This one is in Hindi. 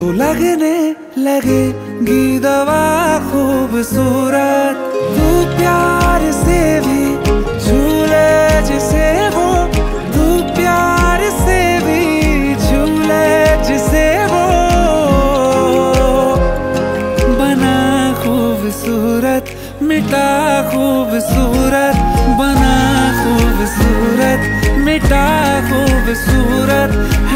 तो लगने लगेगी दवा खूबसूरत, तू प्यार से भी झूले जिसे वो, तू प्यार से भी झूले जिसे वो, बना खूबसूरत मिटा खूबसूरत, बना खूबसूरत मिटा खूबसूरत